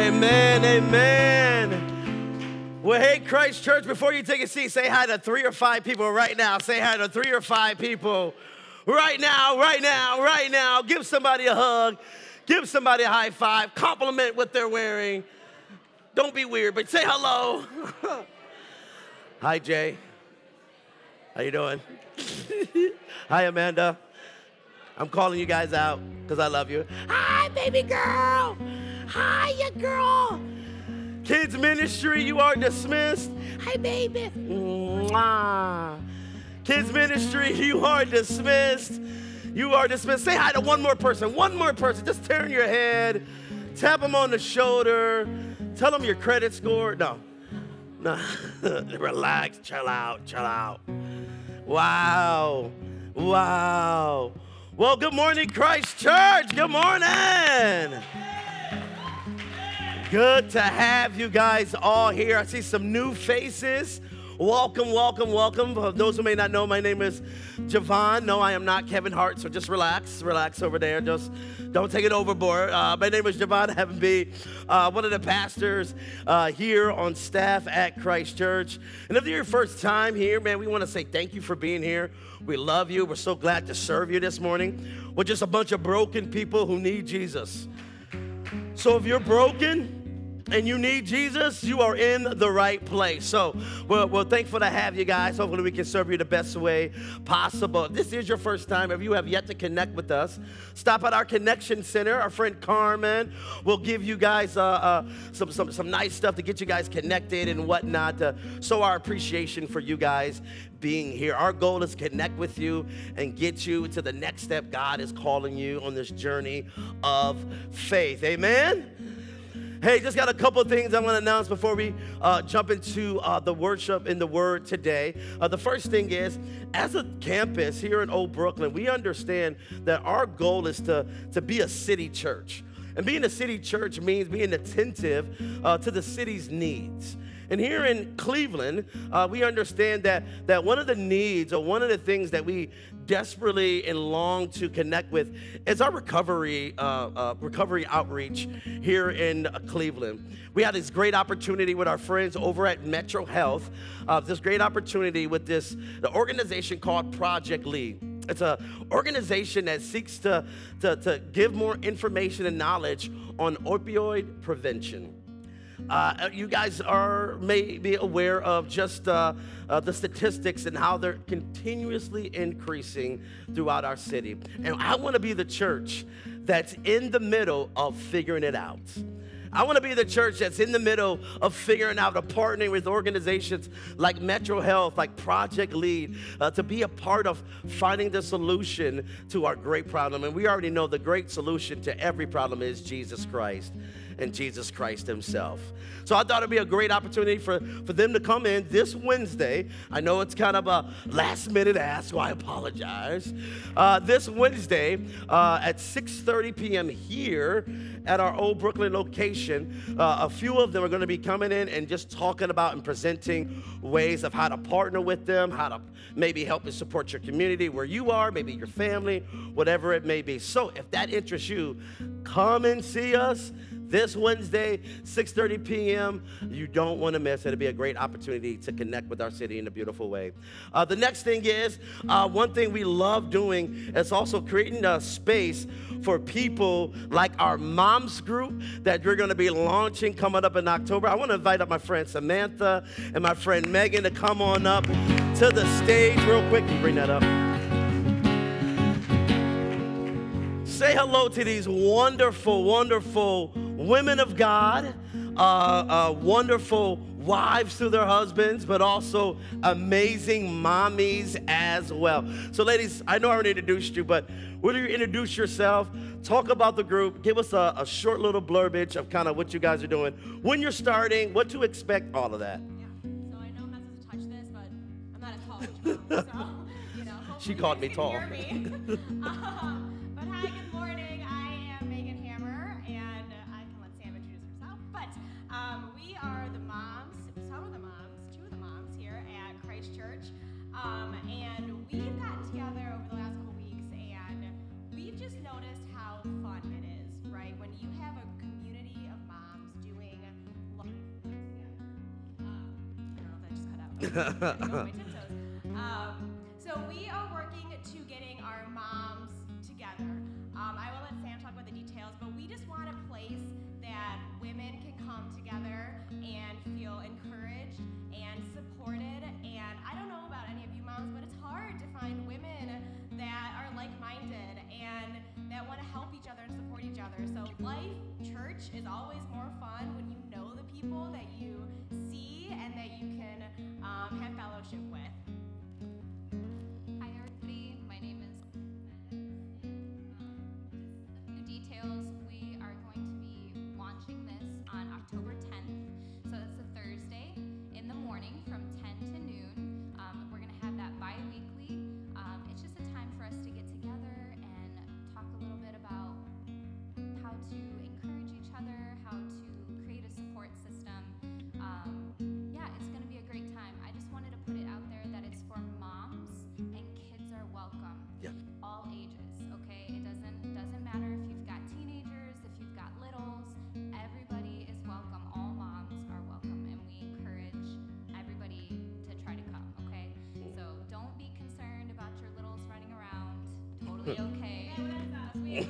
Amen, amen. Well, hey, Christ Church, before you take a seat, say hi to 3 or 5 people right now. Say hi to 3 or 5 people right now, right now, right now. Give somebody a hug. Give somebody a high five. Compliment what they're wearing. Don't be weird, but say hello. Hi, Jay. How you doing? Hi, Amanda. I'm calling you guys out because I love you. Hi, baby girl. Hiya, girl. Kids ministry, you are dismissed. Hi, baby. Mwah. Kids ministry, you are dismissed. You are dismissed. Say hi to one more person. One more person. Just turn your head. Tap them on the shoulder. Tell them your credit score. No. Relax. Chill out. Chill out. Wow. Wow. Well, good morning, Christ Church. Good morning. Good to have you guys all here. I see some new faces. Welcome, welcome, welcome. For those who may not know, my name is Javon. No, I am not Kevin Hart, so just relax. Relax over there. Just don't take it overboard. My name is Javon. I happen to be one of the pastors here on staff at Christ Church. And if you're your first time here, man, we want to say thank you for being here. We love you. We're so glad to serve you this morning. We're just a bunch of broken people who need Jesus. So if you're broken and you need Jesus, you are in the right place. So we're thankful to have you guys. Hopefully we can serve you the best way possible. If this is your first time, if you have yet to connect with us, stop at our Connection Center. Our friend Carmen will give you guys some nice stuff to get you guys connected and whatnot. So our appreciation for you guys being here. Our goal is to connect with you and get you to the next step God is calling you on this journey of faith. Amen? Hey, just got a couple of things I want to announce before we jump into the worship and the word today. The first thing is, as a campus here in Old Brooklyn, we understand that our goal is to be a city church. And being a city church means being attentive to the city's needs. And here in Cleveland, we understand that one of the needs or one of the things that we desperately and long to connect with is our recovery outreach here in Cleveland. We had this great opportunity with our friends over at Metro Health, this great opportunity with the organization called Project Lead. It's an organization that seeks to give more information and knowledge on opioid prevention. You guys may be aware of just the statistics and how they're continuously increasing throughout our city. And I want to be the church that's in the middle of figuring it out. I want to be the church that's in the middle of figuring out, of partnering with organizations like Metro Health, like Project Lead, to be a part of finding the solution to our great problem. And we already know the great solution to every problem is Jesus Christ and Jesus Christ himself. So I thought it'd be a great opportunity for them to come in this Wednesday. I know it's kind of a last minute ask, so I apologize. This Wednesday at 6:30 p.m. here at our Old Brooklyn location, a few of them are going to be coming in and just talking about and presenting ways of how to partner with them, how to maybe help and support your community where you are, maybe your family, whatever it may be. So if that interests you, come and see us this Wednesday, 6:30 p.m. You don't want to miss it. It'll be a great opportunity to connect with our city in a beautiful way. The next thing is, one thing we love doing is also creating a space for people like our moms group that we're going to be launching coming up in October. I want to invite up my friend Samantha and my friend Megan to come on up to the stage real quick. Can you bring that up? Say hello to these wonderful, wonderful women of God, wonderful wives to their husbands, but also amazing mommies as well. So ladies, I know I already introduced you, but will you introduce yourself, talk about the group, give us a short little blurbage of kind of what you guys are doing, when you're starting, what to expect, all of that. Yeah, so I know I'm not supposed to touch this, but I'm not a tall child, so, She called me tall. Hear me. But hi, good morning. I am Megan Hammer, and I can let Sam introduce herself. But we are the moms, some of the moms, 2 of the moms here at Christ Church. And we've gotten together over the last couple weeks, and we've just noticed how fun it is, right? When you have a community of moms doing Go on my tiptoes. So we are working to getting our moms together. I will let Sam talk about the details, but we just want a place that women can come together and feel encouraged and supported. And I don't know about any of you moms, but it's hard to find women that are like-minded and that want to help each other and support each other. So Life Church is always more fun when you know the people that you see and that you can have fellowship with. Hi everybody, my name is a few details. We are going to be launching this on October 10th. So that's a Thursday in the morning from 10 to noon. We're going to have that bi-weekly. It's just a time for us to get together and talk a little bit about how to encourage each other, how to create a support system. Yeah, it's going to be a great time. I just wanted to put it out there that it's for moms and kids are welcome. Yeah. All ages, okay? It doesn't matter if you've got teenagers, if you've got littles, everybody is welcome. All moms are welcome, and we encourage everybody to try to come, okay? So don't be concerned about your littles running around. Totally okay. Yeah, that's us. We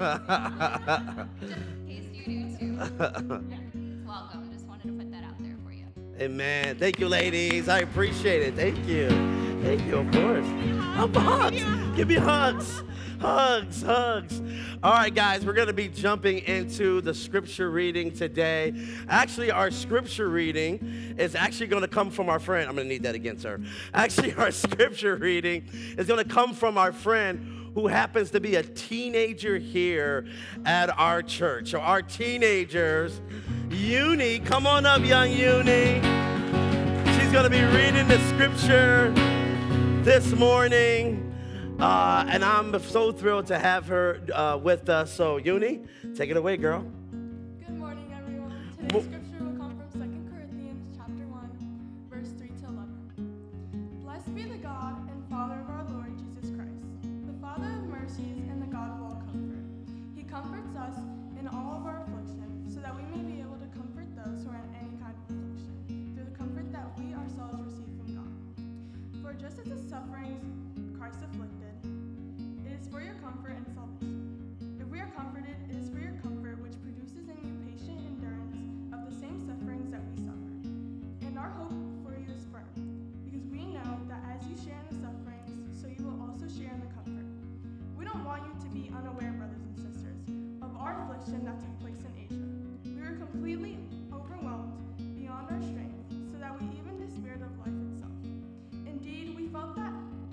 Just in case you do too. Yeah, it's welcome. Just wanted to put that out there for you. Amen. Thank you, ladies. I appreciate it. Thank you. Thank you, of course. Hugs. Give me hugs. Hugs, hugs. All right, guys, we're going to be jumping into the scripture reading today. Actually, our scripture reading is actually going to come from our friend. I'm going to need that again, sir. Actually, our scripture reading is going to come from our friend who happens to be a teenager here at our church. So our teenagers, Uni, come on up, young Uni. She's going to be reading the scripture this morning. And I'm so thrilled to have her with us. So, Uni, take it away, girl. Good morning, everyone. Today's scripture will come from 2 Corinthians chapter 1, verse 3 to 11. Blessed be the God and Father of our Lord Jesus Christ, the Father of mercies and the God of all comfort. He comforts us in all of our affliction, so that we may be able to comfort those who are in any kind of affliction, through the comfort that we ourselves receive from God. For just as the sufferings Christ afflicted, it is for your comfort and salvation. If we are comforted, it is for your comfort, which produces in you patient endurance of the same sufferings that we suffer. And our hope for you is firm, because we know that as you share in the sufferings, so you will also share in the comfort. We don't want you to be unaware, brothers and sisters, of our affliction that took place in Asia. We were completely overwhelmed beyond our strength, so that we even despaired of life itself. Indeed, we felt that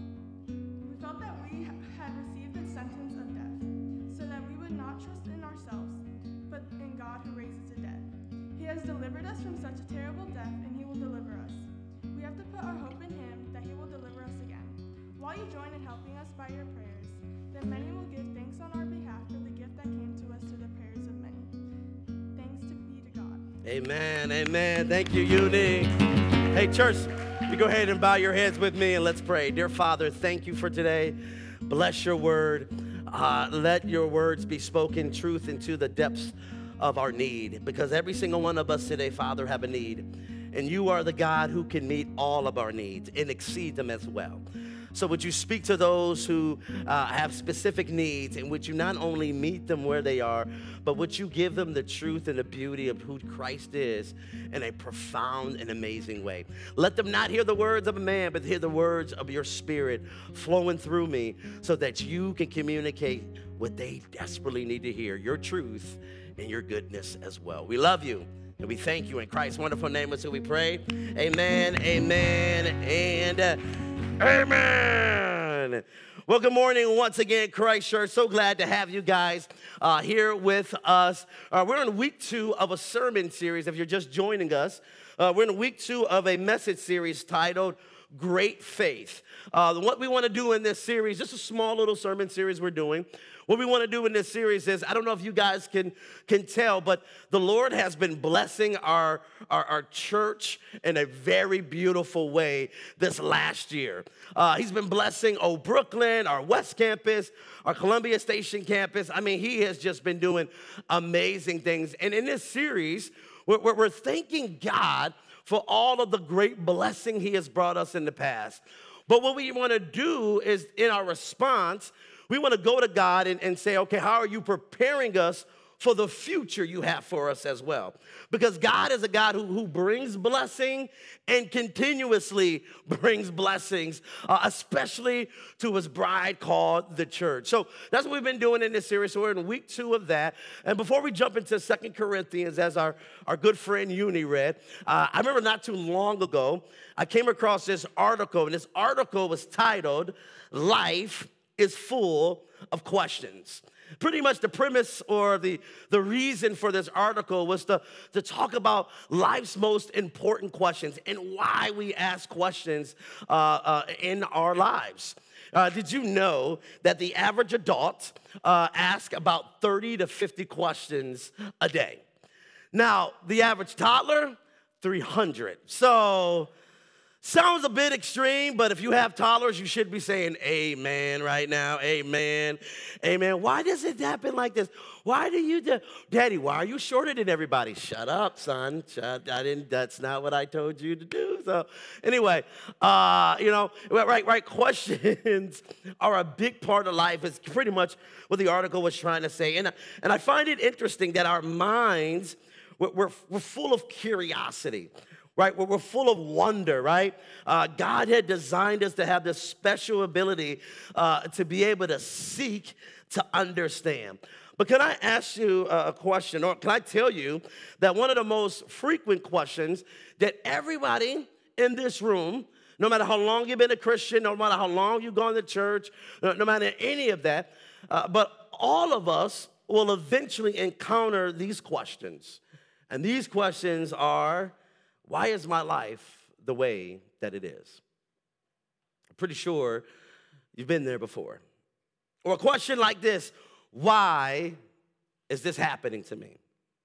we had received the sentence of death, so that we would not trust in ourselves, but in God who raises the dead. He has delivered us from such a terrible death, and he will deliver us. We have to put our hope in him that he will deliver us again. While you join in helping us by your prayers, then many will give thanks on our behalf for the gift that came to us through the prayers of many. Thanks be to God. Amen, amen. Thank you, Uni. Hey, church, you go ahead and bow your heads with me and let's pray. Dear Father, thank you for today. Bless your word. Let your words be spoken truth into the depths of our need, because every single one of us today, Father, have a need. And you are the God who can meet all of our needs and exceed them as well. So would you speak to those who have specific needs, and would you not only meet them where they are, but would you give them the truth and the beauty of who Christ is in a profound and amazing way. Let them not hear the words of a man, but hear the words of your spirit flowing through me, so that you can communicate what they desperately need to hear, your truth and your goodness as well. We love you. And we thank you in Christ's wonderful name. Is who we pray. Amen, amen, and amen. Well, good morning once again, Christ Church. So glad to have you guys here with us. We're in week 2 of a sermon series. If you're just joining us, we're in week 2 of a message series titled Great Faith. What we want to do in this series, just a small little sermon series we're doing. What we want to do in this series is, I don't know if you guys can tell, but the Lord has been blessing our church in a very beautiful way this last year. He's been blessing Old Brooklyn, our West Campus, our Columbia Station campus. I mean, he has just been doing amazing things. And in this series, we're thanking God for all of the great blessing he has brought us in the past. But what we want to do is, in our response, we want to go to God and say, okay, how are you preparing us for the future you have for us as well? Because God is a God who brings blessing and continuously brings blessings, especially to his bride called the church. So that's what we've been doing in this series. So we're in week 2 of that. And before we jump into 2 Corinthians, as our good friend Uni read, I remember not too long ago, I came across this article, and this article was titled, "Life is Full of Questions." Pretty much the premise or the reason for this article was to talk about life's most important questions and why we ask questions in our lives. Did you know that the average adult asks about 30 to 50 questions a day? Now, the average toddler, 300. So, sounds a bit extreme, but if you have toddlers, you should be saying amen right now. Amen. Amen. Why does it happen like this? Why do you do? Daddy, why are you shorter than everybody? Shut up, son. That's not what I told you to do. So anyway, right. Questions are a big part of life. It's pretty much what the article was trying to say. And I find it interesting that our minds, we're full of curiosity. Right, we're full of wonder, right? God had designed us to have this special ability to be able to seek, to understand. But can I ask you a question, or can I tell you that one of the most frequent questions that everybody in this room, no matter how long you've been a Christian, no matter how long you've gone to church, no matter any of that, but all of us will eventually encounter these questions. And these questions are, why is my life the way that it is? I'm pretty sure you've been there before. Or a question like this, why is this happening to me?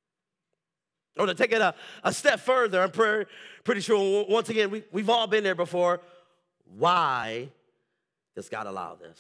Or to take it a step further, I'm pretty sure, once again, we've all been there before. Why does God allow this?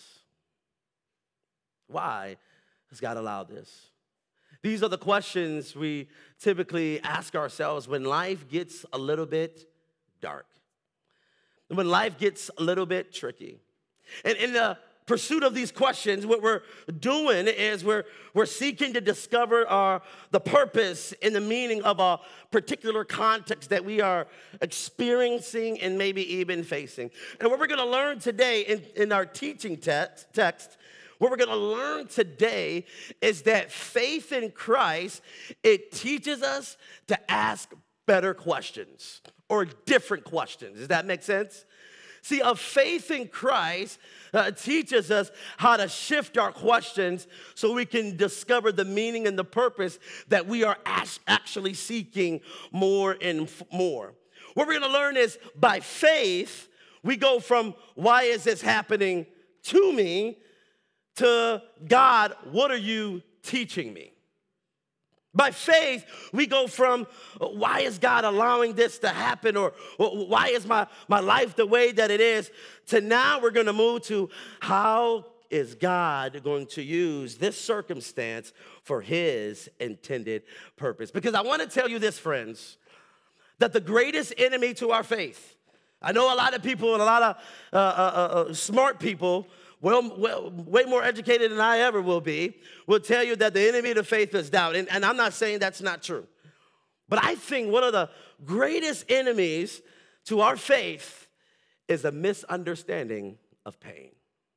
Why does God allow this? These are the questions we typically ask ourselves when life gets a little bit dark, when life gets a little bit tricky. And in the pursuit of these questions, what we're doing is we're seeking to discover the purpose and the meaning of a particular context that we are experiencing and maybe even facing. And what we're going to learn today in our teaching text, what we're going to learn today is that faith in Christ, it teaches us to ask better questions or different questions. Does that make sense? See, a faith in Christ teaches us how to shift our questions so we can discover the meaning and the purpose that we are actually seeking more and more. What we're going to learn is by faith, we go from why is this happening to me to God, what are you teaching me? By faith, we go from why is God allowing this to happen, or why is my life the way that it is, to now we're going to move to how is God going to use this circumstance for his intended purpose. Because I want to tell you this, friends, that the greatest enemy to our faith, I know a lot of people and a lot of smart people, way more educated than I ever will be, will tell you that the enemy to faith is doubt. And I'm not saying that's not true. But I think one of the greatest enemies to our faith is a misunderstanding of pain.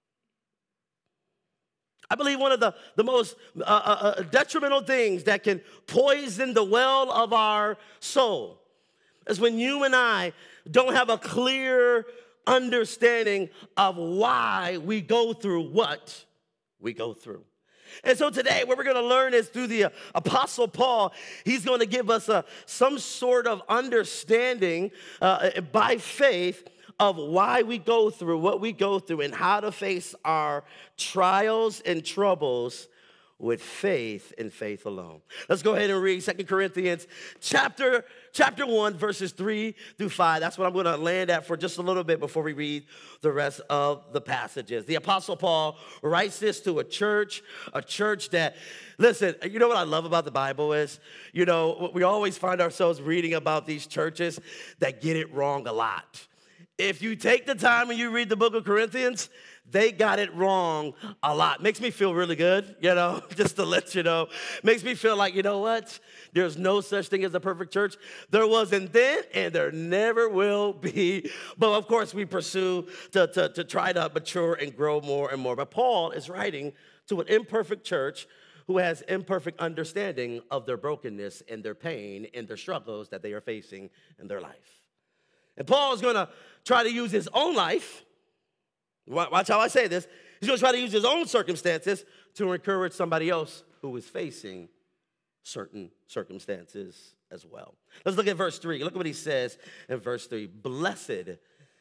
I believe one of the most detrimental things that can poison the well of our soul is when you and I don't have a clear understanding of why we go through what we go through. And so today, what we're going to learn is through the Apostle Paul, he's going to give us some sort of understanding by faith of why we go through what we go through and how to face our trials and troubles with faith and faith alone. Let's go ahead and read 2 Corinthians chapter 1, verses 3 through 5. That's what I'm going to land at for just a little bit before we read the rest of the passages. The Apostle Paul writes this to a church that, listen, you know what I love about the Bible is, you know, we always find ourselves reading about these churches that get it wrong a lot. If you take the time and you read the book of Corinthians, they got it wrong a lot. Makes me feel really good, you know, just to let you know. Makes me feel like, you know what? There's no such thing as a perfect church. There wasn't then, and there never will be. But of course, we pursue to try to mature and grow more and more. But Paul is writing to an imperfect church who has imperfect understanding of their brokenness and their pain and their struggles that they are facing in their life. And Paul is going to try to use his own life. Watch how I say this. He's going to try to use his own circumstances to encourage somebody else who is facing certain circumstances as well. Let's look at verse 3. Look at what he says in verse 3. Blessed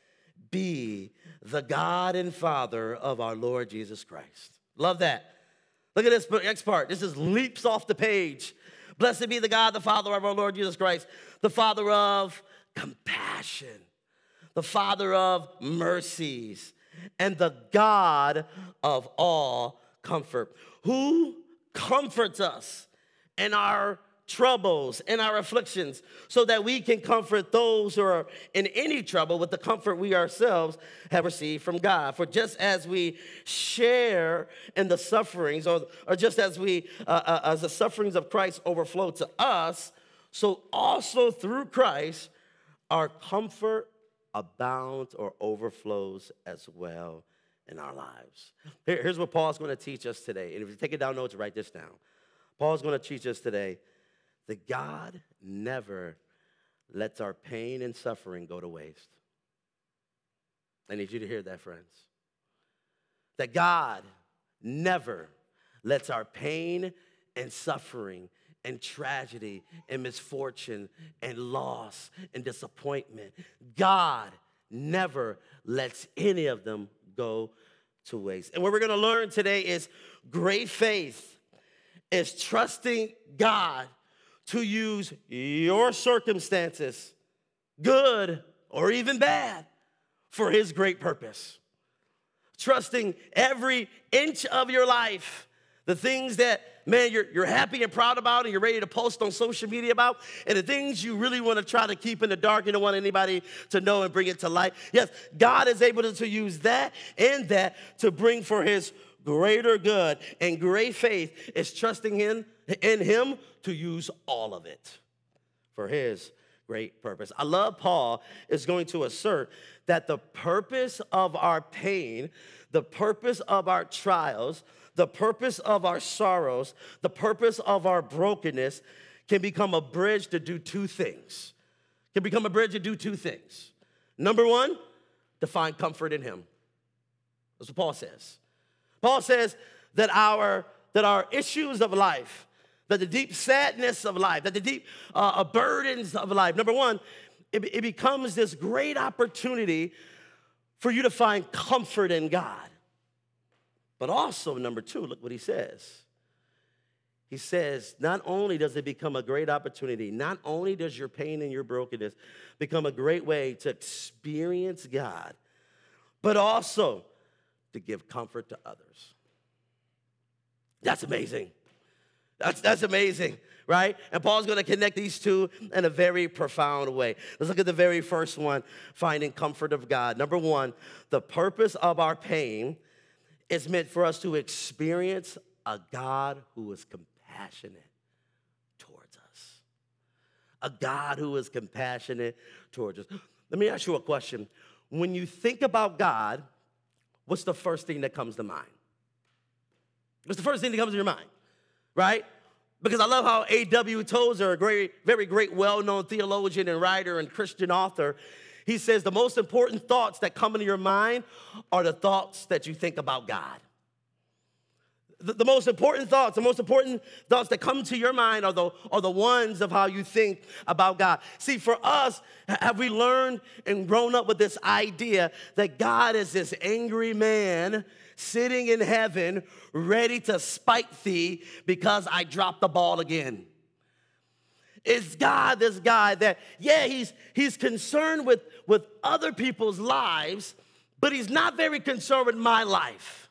be the God and Father of our Lord Jesus Christ. Love that. Look at this next part. This just leaps off the page. Blessed be the God, the Father of our Lord Jesus Christ, the Father of compassion, the Father of mercies, and the God of all comfort, who comforts us in our troubles, in our afflictions, so that we can comfort those who are in any trouble with the comfort we ourselves have received from God. For just as we share in the sufferings, or just as as the sufferings of Christ overflow to us, so also through Christ, our comfort abounds or overflows as well in our lives. Here's what Paul's going to teach us today. And if you take it down notes, write this down. Paul's going to teach us today that God never lets our pain and suffering go to waste. I need you to hear that, friends. That God never lets our pain and suffering and tragedy and misfortune and loss and disappointment, God never lets any of them go to waste. And what we're going to learn today is great faith is trusting God to use your circumstances, good or even bad, for his great purpose. Trusting every inch of your life, the things that, man, you're happy and proud about and you're ready to post on social media about, and the things you really want to try to keep in the dark, you don't want anybody to know and bring it to light. Yes, God is able to use that and that to bring for his greater good. And great faith is trusting in him to use all of it for his great purpose. I love Paul is going to assert that the purpose of our pain, the purpose of our trials, the purpose of our sorrows, the purpose of our brokenness can become a bridge to do two things. Can become a bridge to do two things. Number one, to find comfort in him. That's what Paul says. Paul says that our issues of life, that the deep sadness of life, that the deep burdens of life, number one, it becomes this great opportunity for you to find comfort in God. But also, number two, look what he says. He says, not only does it become a great opportunity, not only does your pain and your brokenness become a great way to experience God, but also to give comfort to others. That's amazing. That's amazing, right? And Paul's going to connect these two in a very profound way. Let's look at the very first one, finding comfort of God. Number one, the purpose of our pain is meant for us to experience a God who is compassionate towards us. A God who is compassionate towards us. Let me ask you a question. When you think about God, what's the first thing that comes to mind? What's the first thing that comes to your mind, right? Because I love how A.W. Tozer, a very great, well-known theologian and writer and Christian author, he says the most important thoughts that come into your mind are the thoughts that you think about God. The most important thoughts that come to your mind are the ones of how you think about God. See, for us, have we learned and grown up with this idea that God is this angry man sitting in heaven ready to spike thee because I dropped the ball again? Is God this guy that, yeah, he's concerned with other people's lives, but he's not very concerned with my life?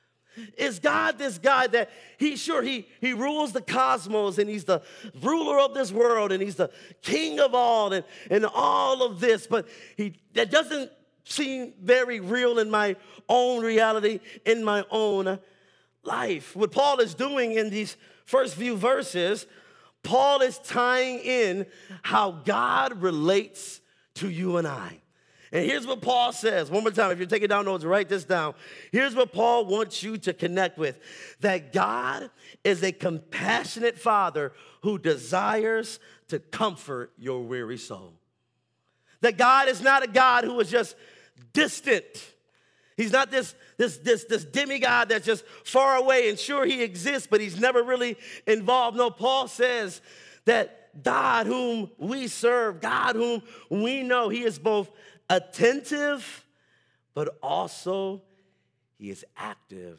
Is God this guy that he rules the cosmos, and he's the ruler of this world, and he's the king of all and all of this, but that doesn't seem very real in my own reality, in my own life. What Paul is doing in these first few verses, Paul is tying in how God relates to you and I. And here's what Paul says. One more time, if you're taking down notes, write this down. Here's what Paul wants you to connect with. That God is a compassionate Father who desires to comfort your weary soul. That God is not a God who is just distant. He's not this demigod that's just far away, and sure, he exists, but he's never really involved. No, Paul says that God whom we serve, God whom we know, he is both attentive, but also he is active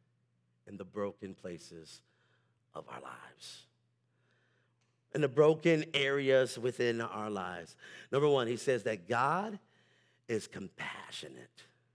in the broken places of our lives, in the broken areas within our lives. Number one, he says that God is compassionate.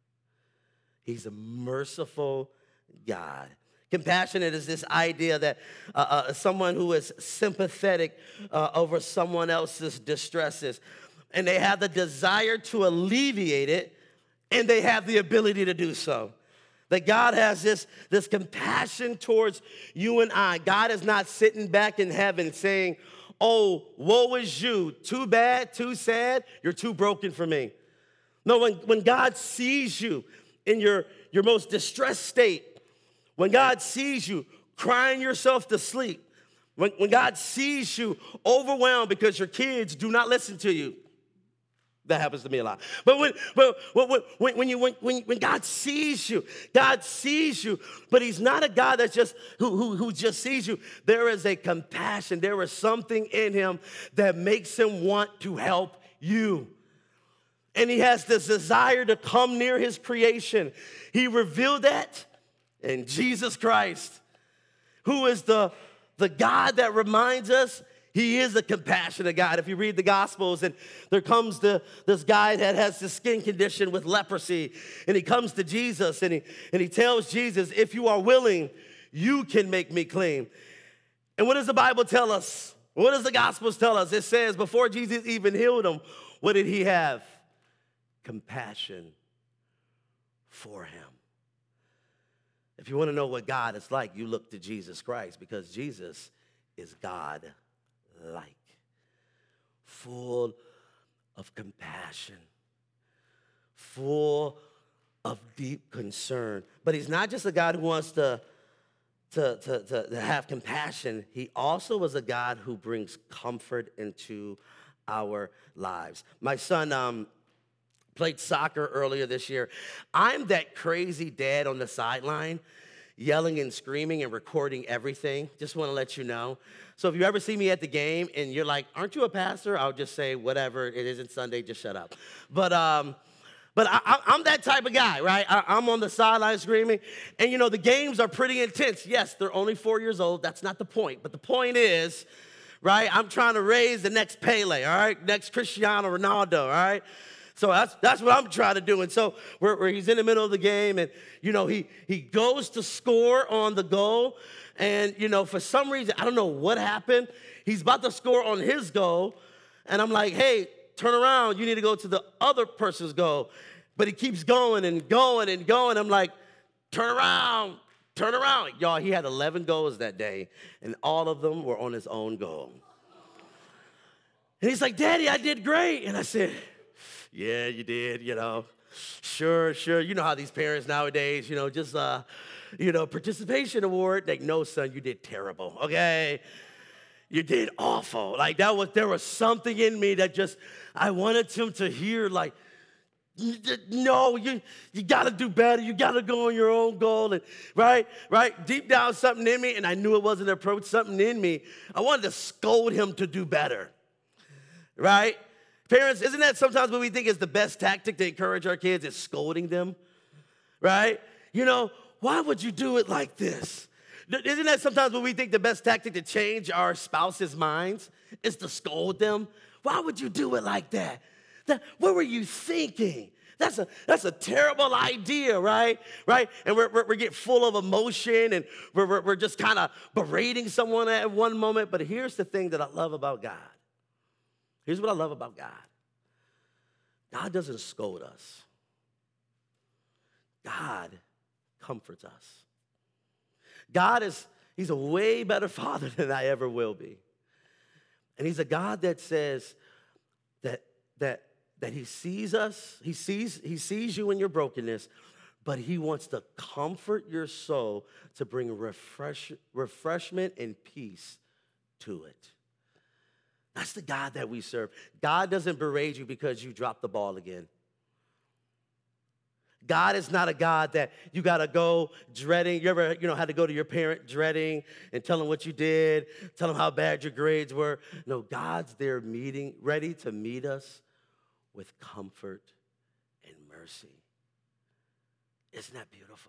He's a merciful God. Compassionate is this idea that someone who is sympathetic over someone else's distresses, and they have the desire to alleviate it, and they have the ability to do so. That God has this compassion towards you and I. God is not sitting back in heaven saying, oh, woe is you, too bad, too sad, you're too broken for me. No, when God sees you in your most distressed state, when God sees you crying yourself to sleep, when God sees you overwhelmed because your kids do not listen to you, that happens to me a lot. But when God sees you, but he's not a God that's just who just sees you. There is a compassion. There is something in him that makes him want to help you. And he has this desire to come near his creation. He revealed that in Jesus Christ, who is the God that reminds us he is a compassionate God. If you read the Gospels, and there comes this guy that has this skin condition with leprosy, and he comes to Jesus, and he tells Jesus, if you are willing, you can make me clean. And what does the Bible tell us? What does the Gospels tell us? It says before Jesus even healed him, what did he have? Compassion for him. If you want to know what God is like, you look to Jesus Christ, because Jesus is God-like, full of compassion, full of deep concern. But he's not just a God who wants to have compassion. He also is a God who brings comfort into our lives. My son played soccer earlier this year. I'm that crazy dad on the sideline, yelling and screaming and recording everything. Just want to let you know. So if you ever see me at the game and you're like, aren't you a pastor? I'll just say, whatever, it isn't Sunday, just shut up. But I'm that type of guy, right? I'm on the sideline screaming. And, you know, the games are pretty intense. Yes, they're only 4 years old. That's not the point. But the point is, right, I'm trying to raise the next Pele, all right? Next Cristiano Ronaldo, all right? So that's what I'm trying to do. And so where he's in the middle of the game, and, you know, he goes to score on the goal. And, you know, for some reason, I don't know what happened. He's about to score on his goal. And I'm like, hey, turn around. You need to go to the other person's goal. But he keeps going and going and going. I'm like, turn around, turn around. Y'all, he had 11 goals that day, and all of them were on his own goal. And he's like, Daddy, I did great. And I said, yeah, you did, you know. Sure. You know how these parents nowadays, you know, just, participation award. Like, no, son, you did terrible, okay? You did awful. Like, there was something in me that just, I wanted him to hear, like, no, you got to do better. You got to go on your own goal. And right? Deep down, something in me, and I knew it wasn't an approach, something in me, I wanted to scold him to do better, right? Parents, isn't that sometimes what we think is the best tactic to encourage our kids is scolding them, right? you know, why would you do it like this? Isn't that sometimes when we think the best tactic to change our spouse's minds is to scold them? Why would you do it like that? What were you thinking? That's a terrible idea, right? Right? And we get full of emotion, and we're just kind of berating someone at one moment. But here's the thing that I love about God. Here's what I love about God. God doesn't scold us. God comforts us. He's a way better father than I ever will be. And he's a God that says that he sees us, he sees you in your brokenness, but he wants to comfort your soul to bring refreshment and peace to it. That's the God that we serve. God doesn't berate you because you dropped the ball again. God is not a God that you got to go dreading. You ever, had to go to your parent dreading and tell them what you did, tell them how bad your grades were. No, God's there ready to meet us with comfort and mercy. Isn't that beautiful?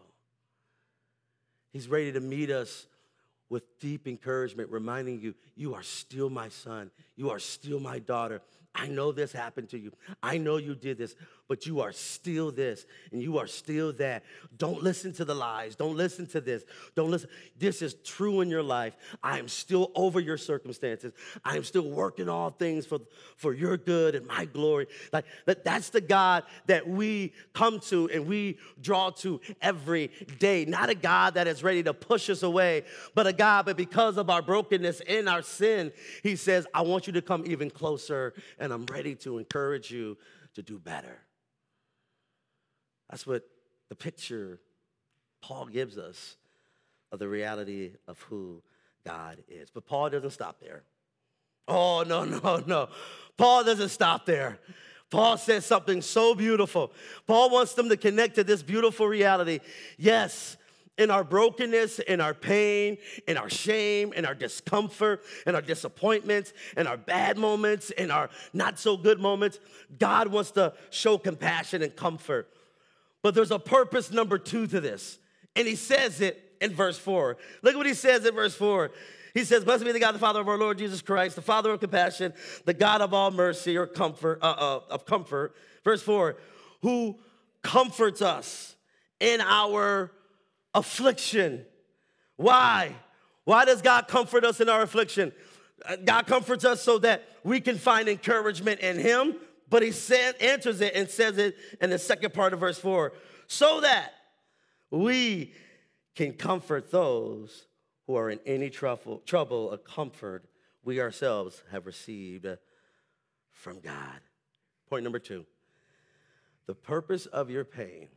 He's ready to meet us with deep encouragement, reminding you, you are still my son. You are still my daughter. I know this happened to you. I know you did this, but you are still this, and you are still that. Don't listen to the lies. Don't listen to this. Don't listen. This is true in your life. I am still over your circumstances. I am still working all things for your good and my glory. Like that's the God that we come to and we draw to every day. Not a God that is ready to push us away, but a God, but because of our brokenness and our sin, he says, I want you to come even closer, and I'm ready to encourage you to do better. That's what the picture Paul gives us of the reality of who God is. But Paul doesn't stop there. Oh, no. Paul doesn't stop there. Paul says something so beautiful. Paul wants them to connect to this beautiful reality. Yes, in our brokenness, in our pain, in our shame, in our discomfort, in our disappointments, in our bad moments, in our not so good moments, God wants to show compassion and comfort. But there's a purpose number 2 to this. And he says it in verse 4. Look at what he says in verse 4. He says, blessed be the God, the Father of our Lord Jesus Christ, the Father of compassion, the God of all mercy or comfort, Verse 4, who comforts us in our affliction. Why? Why does God comfort us in our affliction? God comforts us so that we can find encouragement in him, but he answers it and says it in the second part of verse 4, so that we can comfort those who are in any trouble, a comfort we ourselves have received from God. Point number 2, the purpose of your pain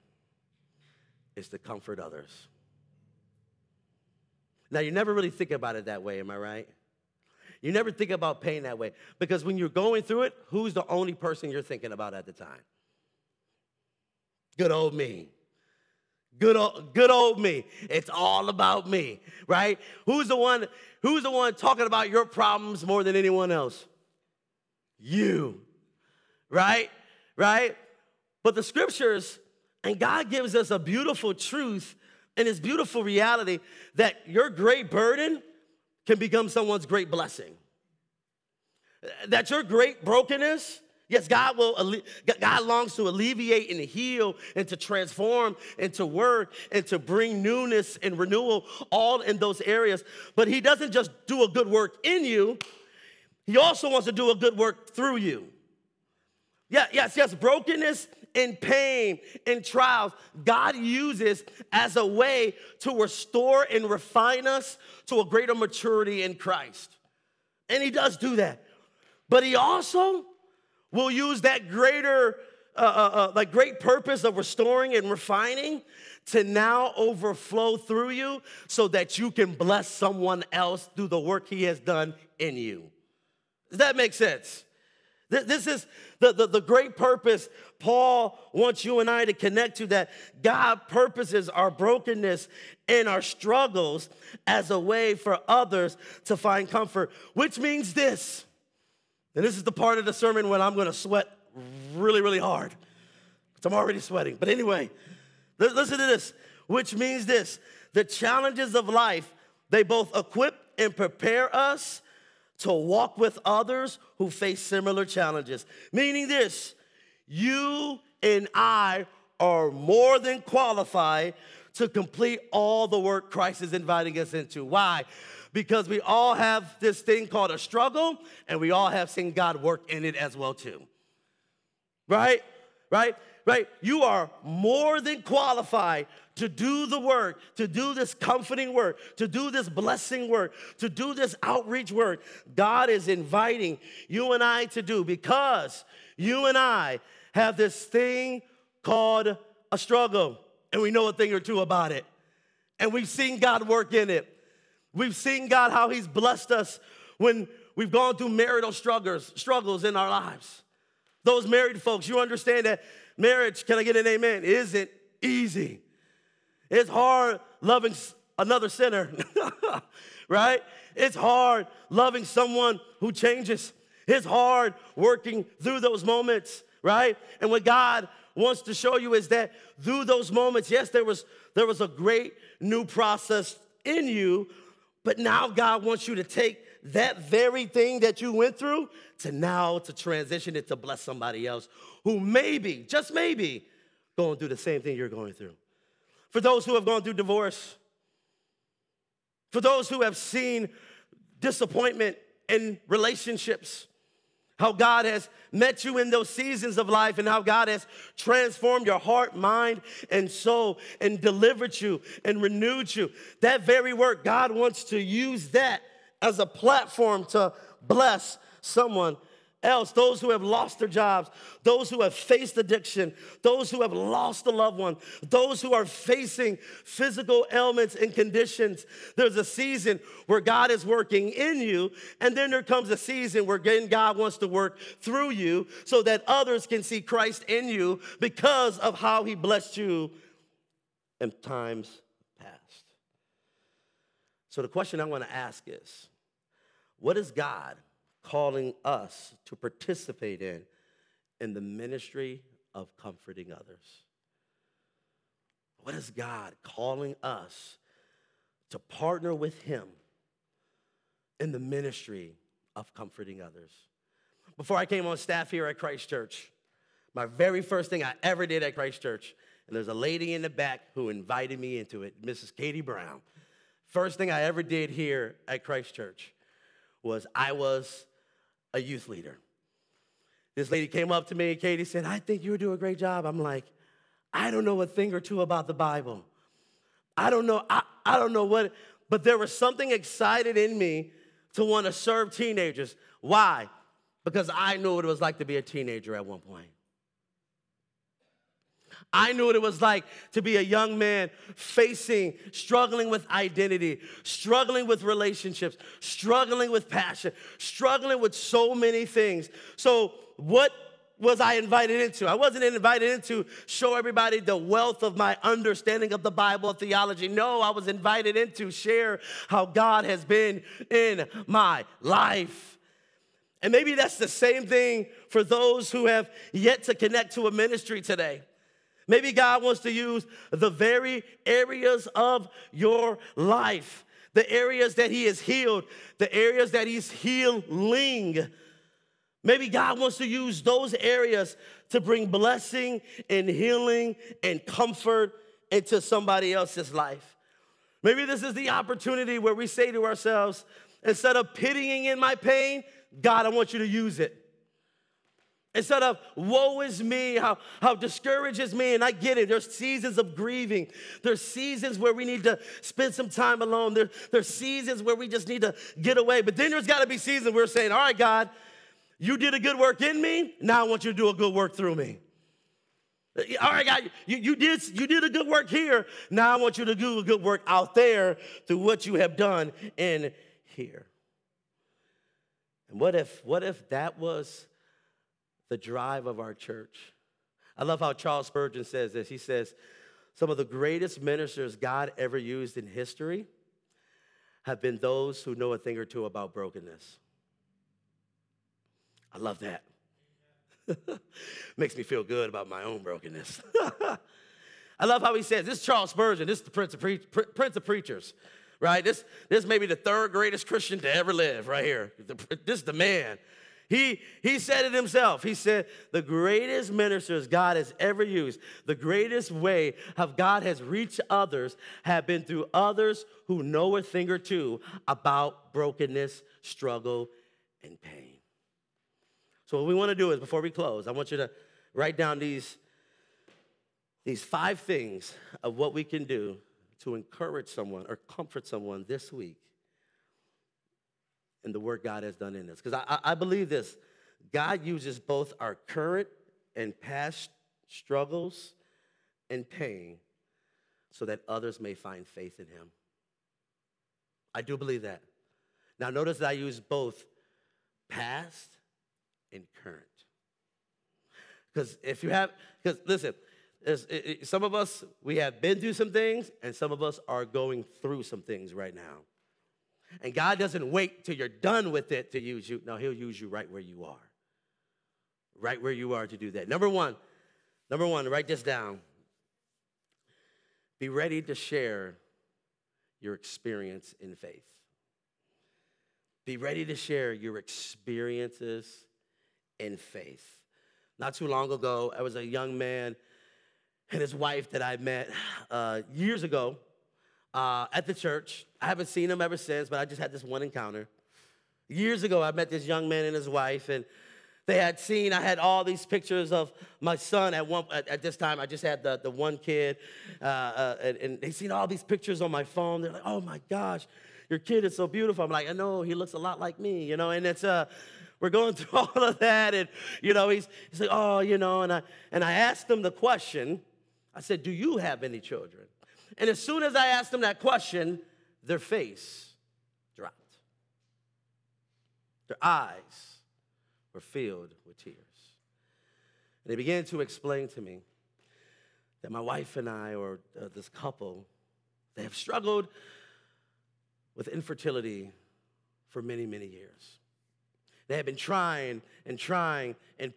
is to comfort others. Now, you never really think about it that way, am I right? You never think about pain that way, because when you're going through it, who's the only person you're thinking about at the time? Good old me. Good old me. It's all about me, right? Who's the one talking about your problems more than anyone else? You, right? Right? But the scriptures, and God gives us a beautiful truth and this beautiful reality that your great burden can become someone's great blessing. That your great brokenness, yes, God longs to alleviate and heal and to transform and to work and to bring newness and renewal all in those areas. But he doesn't just do a good work in you. He also wants to do a good work through you. Yes, brokenness and pain and trials, God uses as a way to restore and refine us to a greater maturity in Christ. And he does do that. But he also will use that great purpose of restoring and refining to now overflow through you so that you can bless someone else through the work he has done in you. Does that make sense? This is the great purpose Paul wants you and I to connect to, that God purposes our brokenness and our struggles as a way for others to find comfort, which means this. And this is the part of the sermon when I'm going to sweat really, really hard, because I'm already sweating. But anyway, listen to this. which means this: the challenges of life, they both equip and prepare us to walk with others who face similar challenges. Meaning this: you and I are more than qualified to complete all the work Christ is inviting us into. Why? Because we all have this thing called a struggle, and we all have seen God work in it as well too. Right? Right? Right? You are more than qualified to do the work, to do this comforting work, to do this blessing work, to do this outreach work God is inviting you and I to do, because you and I have this thing called a struggle, and we know a thing or two about it. And we've seen God work in it. We've seen God, how he's blessed us when we've gone through marital struggles in our lives. Those married folks, you understand that marriage, can I get an amen, isn't easy. It's hard loving another sinner, right? It's hard loving someone who changes. It's hard working through those moments, right? And what God wants to show you is that through those moments, yes, there was a great new process in you, but now God wants you to take that very thing that you went through to transition it to bless somebody else who maybe, just maybe, going through the same thing you're going through. For those who have gone through divorce, for those who have seen disappointment in relationships, how God has met you in those seasons of life, and how God has transformed your heart, mind, and soul, and delivered you and renewed you. That very work, God wants to use that as a platform to bless someone else. Those who have lost their jobs, those who have faced addiction, those who have lost a loved one, those who are facing physical ailments and conditions. There's a season where God is working in you, and then there comes a season where God wants to work through you so that others can see Christ in you because of how he blessed you in times past. So the question I want to ask is, what is God calling us to participate in the ministry of comforting others? What is God calling us to partner with him in the ministry of comforting others? Before I came on staff here at Christ Church, my very first thing I ever did at Christ Church, and there's a lady in the back who invited me into it, Mrs. Katie Brown. First thing I ever did here at Christ Church was I was a youth leader. This lady came up to me, and Katie said, "I think you would do a great job." I'm like, I don't know a thing or two about the Bible. I don't know what, but there was something excited in me to want to serve teenagers. Why? Because I knew what it was like to be a teenager at one point. I knew what it was like to be a young man struggling with identity, struggling with relationships, struggling with passion, struggling with so many things. So what was I invited into? I wasn't invited in to show everybody the wealth of my understanding of the Bible and theology. No, I was invited in to share how God has been in my life. And maybe that's the same thing for those who have yet to connect to a ministry today. Maybe God wants to use the very areas of your life, the areas that he has healed, the areas that he's healing. Maybe God wants to use those areas to bring blessing and healing and comfort into somebody else's life. Maybe this is the opportunity where we say to ourselves, instead of pitying in my pain, God, I want you to use it. Instead of woe is me, how discouraged is me, and I get it. There's seasons of grieving. There's seasons where we need to spend some time alone. There's seasons where we just need to get away. But then there's got to be seasons where we're saying, all right, God, you did a good work in me. Now I want you to do a good work through me. All right, God, you did a good work here. Now I want you to do a good work out there through what you have done in here. And what if that was the drive of our church? I love how Charles Spurgeon says this. He says, some of the greatest ministers God ever used in history have been those who know a thing or two about brokenness. I love that. Makes me feel good about my own brokenness. I love how he says, this is Charles Spurgeon, this is the Prince of Preachers, right? This may be the third greatest Christian to ever live right here. This is the man. He said it himself. He said, the greatest ministers God has ever used, the greatest way how God has reached others have been through others who know a thing or two about brokenness, struggle, and pain. So what we want to do is, before we close, I want you to write down these 5 things of what we can do to encourage someone or comfort someone this week in the work God has done in us. Because I believe this, God uses both our current and past struggles and pain so that others may find faith in him. I do believe that. Now notice that I use both past and current. Because listen, some of us, we have been through some things, and some of us are going through some things right now. And God doesn't wait till you're done with it to use you. No, he'll use you right where you are. Right where you are to do that. Number one, write this down. Be ready to share your experience in faith. Be ready to share your experiences in faith. Not too long ago, I was a young man and his wife that I met years ago at the church. I haven't seen him ever since, but I just had this one encounter. Years ago, I met this young man and his wife, and I had all these pictures of my son at this time. I just had the one kid, and they seen all these pictures on my phone. They're like, oh my gosh, your kid is so beautiful. I'm like, I know, he looks a lot like me, and it's, we're going through all of that, and, he's like, oh, and I asked him the question. I said, do you have any children? And as soon as I asked them that question, their face dropped. Their eyes were filled with tears. And they began to explain to me that my wife and I, or this couple, they have struggled with infertility for many, many years. They have been trying and praying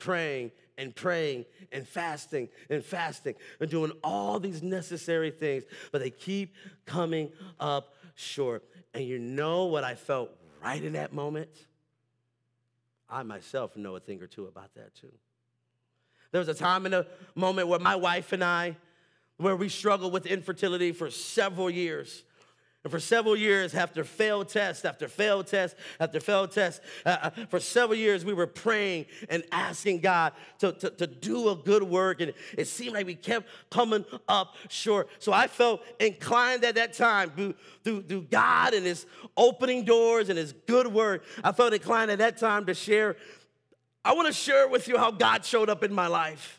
and fasting and doing all these necessary things, but they keep coming up short. And you know what I felt right in that moment? I myself know a thing or two about that too. There was a time in a moment where my wife and I, where we struggled with infertility for several years. And for several years, after failed test, after failed test, after failed test, for several years, we were praying and asking God to do a good work. And it seemed like we kept coming up short. So I felt inclined at that time, through God and his opening doors and his good work, I felt inclined at that time to share. I want to share with you how God showed up in my life.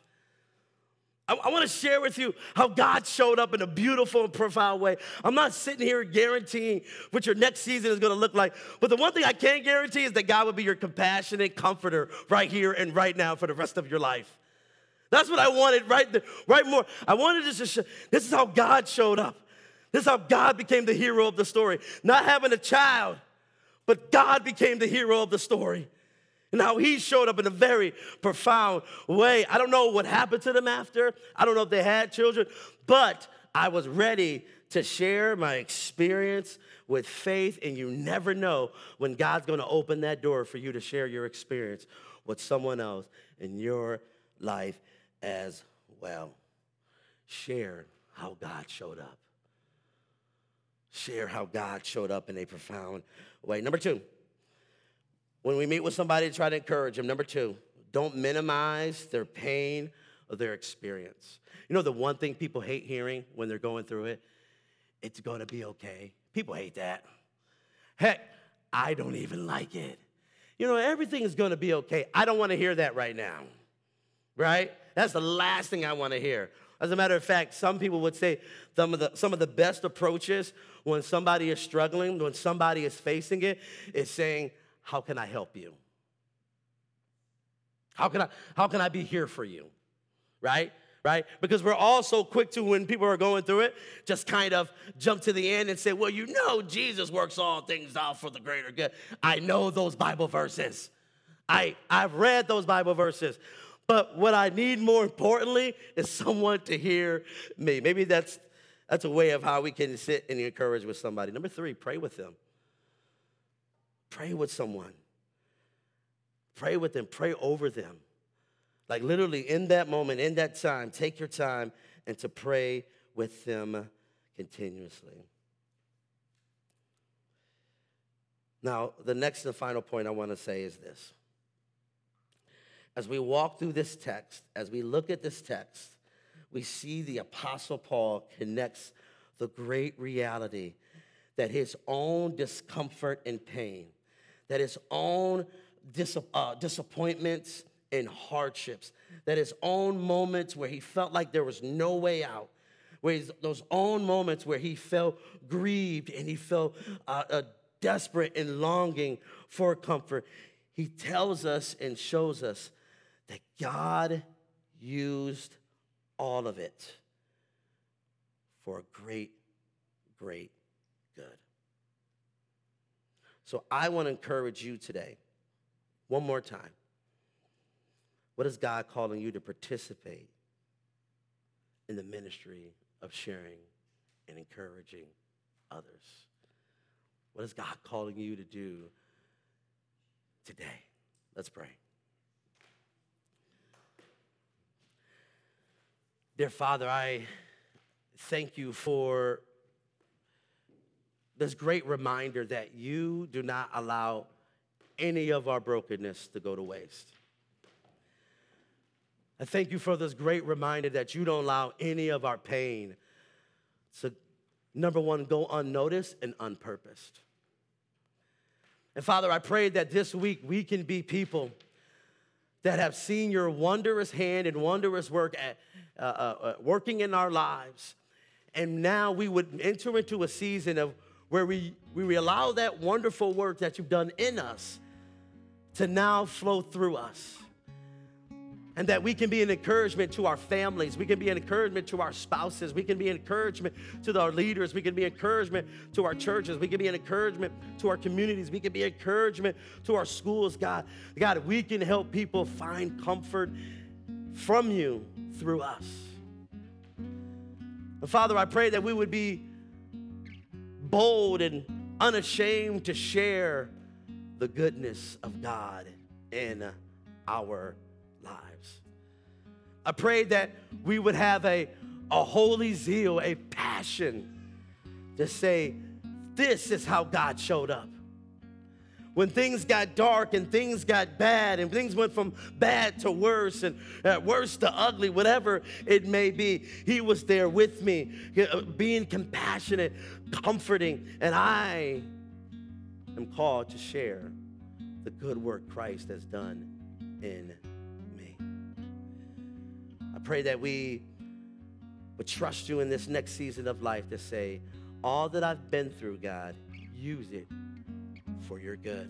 I want to share with you how God showed up in a beautiful and profound way. I'm not sitting here guaranteeing what your next season is going to look like, but the one thing I can guarantee is that God will be your compassionate comforter right here and right now for the rest of your life. That's what I wanted right more. I wanted to just this is how God showed up. This is how God became the hero of the story. Not having a child, but God became the hero of the story. And how he showed up in a very profound way. I don't know what happened to them after. I don't know if they had children. But I was ready to share my experience with faith. And you never know when God's going to open that door for you to share your experience with someone else in your life as well. Share how God showed up. Share how God showed up in a profound way. Number 2. When we meet with somebody, try to encourage them. Number 2, don't minimize their pain or their experience. You know the one thing people hate hearing when they're going through it? It's going to be okay. People hate that. Heck, I don't even like it. Everything is going to be okay. I don't want to hear that right now, right? That's the last thing I want to hear. As a matter of fact, some people would say some of the best approaches when somebody is struggling, when somebody is facing it, is saying, how can I help you? How can I be here for you? Right? Because we're all so quick to, when people are going through it, just kind of jump to the end and say, well, Jesus works all things out for the greater good. I know those Bible verses. I've read those Bible verses. But what I need more importantly is someone to hear me. Maybe that's a way of how we can sit and encourage with somebody. Number 3, pray with them. Pray with someone. Pray with them. Pray over them. Like literally in that moment, in that time, take your time and to pray with them continuously. Now, the next and final point I want to say is this. As we walk through this text, as we look at this text, we see the Apostle Paul connects the great reality that his own discomfort and pain, that his own disappointments and hardships, that his own moments where he felt like there was no way out, those own moments where he felt grieved and he felt desperate and longing for comfort, he tells us and shows us that God used all of it for a great, great good. So I want to encourage you today, one more time. What is God calling you to participate in the ministry of sharing and encouraging others? What is God calling you to do today? Let's pray. Dear Father, I thank you for this great reminder that you do not allow any of our brokenness to go to waste. I thank you for this great reminder that you don't allow any of our pain to, number one, go unnoticed and unpurposed. And Father, I pray that this week we can be people that have seen your wondrous hand and wondrous work working in our lives. And now we would enter into a season of where we allow that wonderful work that you've done in us to now flow through us. And that we can be an encouragement to our families. We can be an encouragement to our spouses. We can be an encouragement to our leaders. We can be an encouragement to our churches. We can be an encouragement to our communities. We can be an encouragement to our schools, God. God, we can help people find comfort from you through us. And Father, I pray that we would be bold and unashamed to share the goodness of God in our lives. I pray that we would have a holy zeal, a passion to say, this is how God showed up. When things got dark and things got bad and things went from bad to worse and worse to ugly, whatever it may be, he was there with me, being compassionate, comforting, and I am called to share the good work Christ has done in me. I pray that we would trust you in this next season of life to say, all that I've been through, God, use it for your good.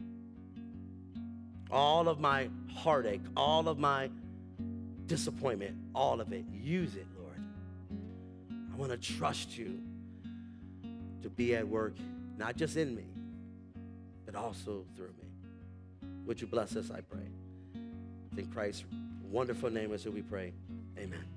All of my heartache, all of my disappointment, all of it, use it, Lord. I want to trust you to be at work, not just in me, but also through me. Would you bless us, I pray. In Christ's wonderful name is who we pray. Amen.